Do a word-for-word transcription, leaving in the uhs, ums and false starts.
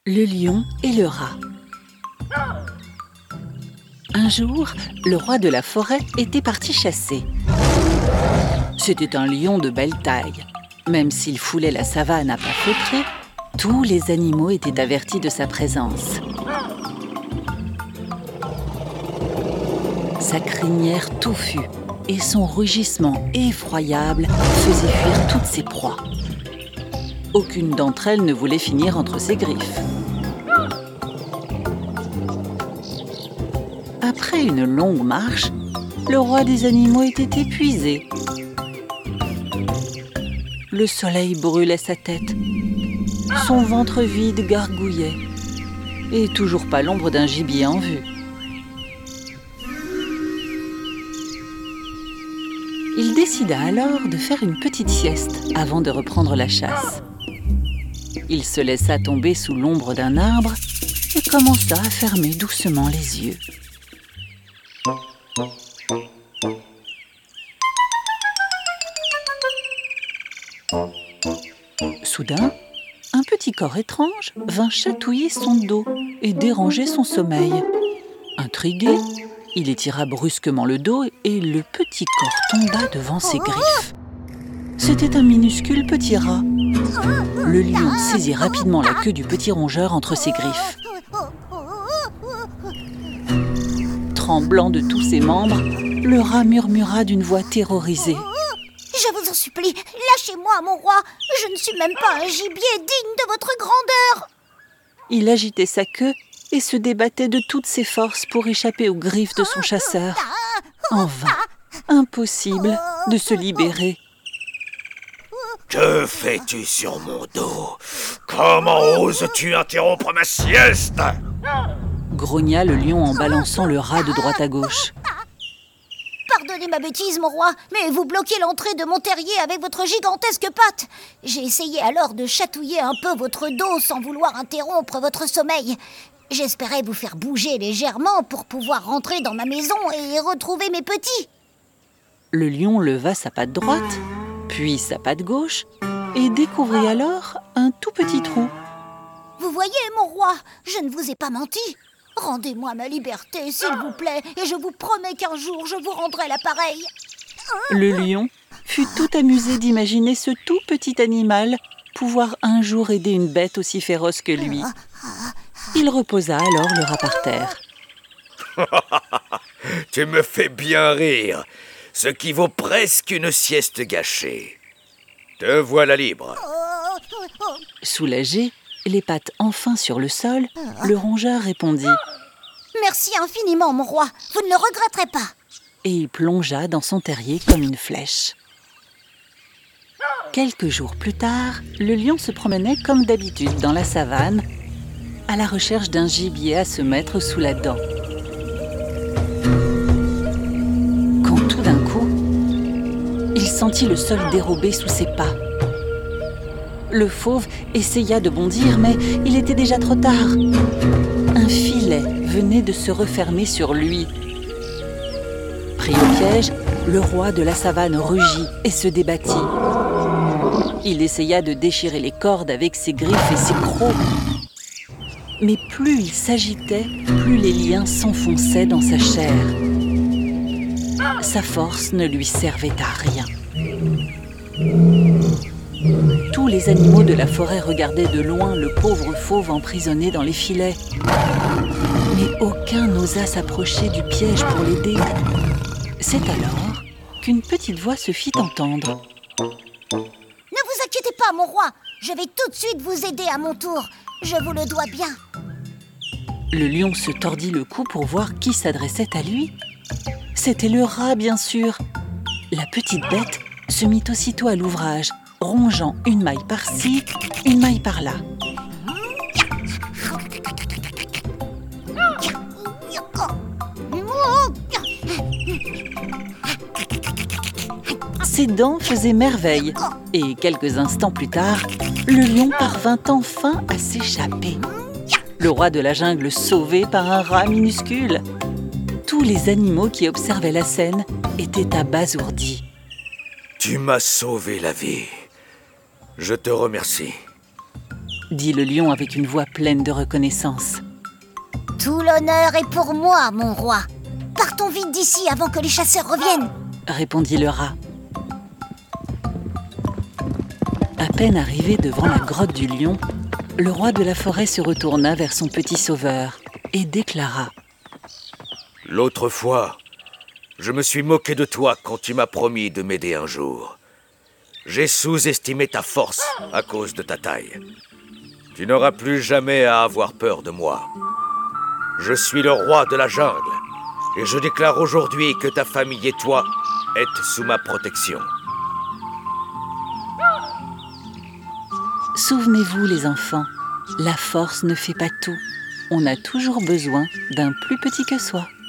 Le lion et le rat. Un jour, le roi de la forêt était parti chasser. C'était un lion de belle taille. Même s'il foulait la savane à pas feutrés, tous les animaux étaient avertis de sa présence. Sa crinière touffue et son rugissement effroyable faisaient fuir toutes ses proies. Aucune d'entre elles ne voulait finir entre ses griffes. Après une longue marche, le roi des animaux était épuisé. Le soleil brûlait sa tête. Son ventre vide gargouillait. Et toujours pas l'ombre d'un gibier en vue. Il décida alors de faire une petite sieste avant de reprendre la chasse. Il se laissa tomber sous l'ombre d'un arbre et commença à fermer doucement les yeux. Soudain, un petit corps étrange vint chatouiller son dos et déranger son sommeil. Intrigué, il étira brusquement le dos et le petit corps tomba devant ses griffes. C'était un minuscule petit rat. Le lion saisit rapidement la queue du petit rongeur entre ses griffes. Tremblant de tous ses membres, le rat murmura d'une voix terrorisée. Je vous en supplie, lâchez-moi, mon roi. Je ne suis même pas un gibier digne de votre grandeur. Il agitait sa queue et se débattait de toutes ses forces pour échapper aux griffes de son chasseur. En vain, impossible de se libérer. Que fais-tu sur mon dos? Comment oses-tu interrompre ma sieste? Grogna le lion en balançant le rat de droite à gauche. Pardonnez ma bêtise, mon roi, mais vous bloquez l'entrée de mon terrier avec votre gigantesque patte. J'ai essayé alors de chatouiller un peu votre dos sans vouloir interrompre votre sommeil. J'espérais vous faire bouger légèrement pour pouvoir rentrer dans ma maison et retrouver mes petits. Le lion leva sa patte droite, puis sa patte gauche, et découvrit alors un tout petit trou. Vous voyez, mon roi, je ne vous ai pas menti. Rendez-moi ma liberté, s'il vous plaît, et je vous promets qu'un jour, je vous rendrai l'appareil. Le lion fut tout amusé d'imaginer ce tout petit animal pouvoir un jour aider une bête aussi féroce que lui. Il reposa alors le rat par terre. Tu me fais bien rire, ce qui vaut presque une sieste gâchée. Te voilà libre. Soulagé, les pattes enfin sur le sol, le rongeur répondit « Merci infiniment, mon roi, vous ne le regretterez pas. » Et il plongea dans son terrier comme une flèche. Quelques jours plus tard, le lion se promenait comme d'habitude dans la savane, à la recherche d'un gibier à se mettre sous la dent. Quand tout d'un coup, il sentit le sol dérobé sous ses pas. Le fauve essaya de bondir, mais il était déjà trop tard. Un filet venait de se refermer sur lui. Pris au piège, le roi de la savane rugit et se débattit. Il essaya de déchirer les cordes avec ses griffes et ses crocs. Mais plus il s'agitait, plus les liens s'enfonçaient dans sa chair. Sa force ne lui servait à rien. Tous les animaux de la forêt regardaient de loin le pauvre fauve emprisonné dans les filets. Mais aucun n'osa s'approcher du piège pour l'aider. C'est alors qu'une petite voix se fit entendre. « Ne vous inquiétez pas, mon roi, je vais tout de suite vous aider à mon tour. Je vous le dois bien. » Le lion se tordit le cou pour voir qui s'adressait à lui. C'était le rat, bien sûr. La petite bête se mit aussitôt à l'ouvrage, rongeant une maille par-ci, une maille par-là. Ses dents faisaient merveille, et quelques instants plus tard, le lion parvint enfin à s'échapper. Le roi de la jungle sauvé par un rat minuscule. Tous les animaux qui observaient la scène étaient abasourdis. Tu m'as sauvé la vie. Je te remercie. dit le lion avec une voix pleine de reconnaissance. Tout l'honneur est pour moi, mon roi. Partons vite d'ici avant que les chasseurs reviennent, répondit le rat. À peine arrivé devant la grotte du lion, le roi de la forêt se retourna vers son petit sauveur et déclara: L'autre fois, je me suis moqué de toi quand tu m'as promis de m'aider un jour. J'ai sous-estimé ta force à cause de ta taille. Tu n'auras plus jamais à avoir peur de moi. Je suis le roi de la jungle et je déclare aujourd'hui que ta famille et toi êtes sous ma protection. Souvenez-vous les enfants, la force ne fait pas tout. On a toujours besoin d'un plus petit que soi.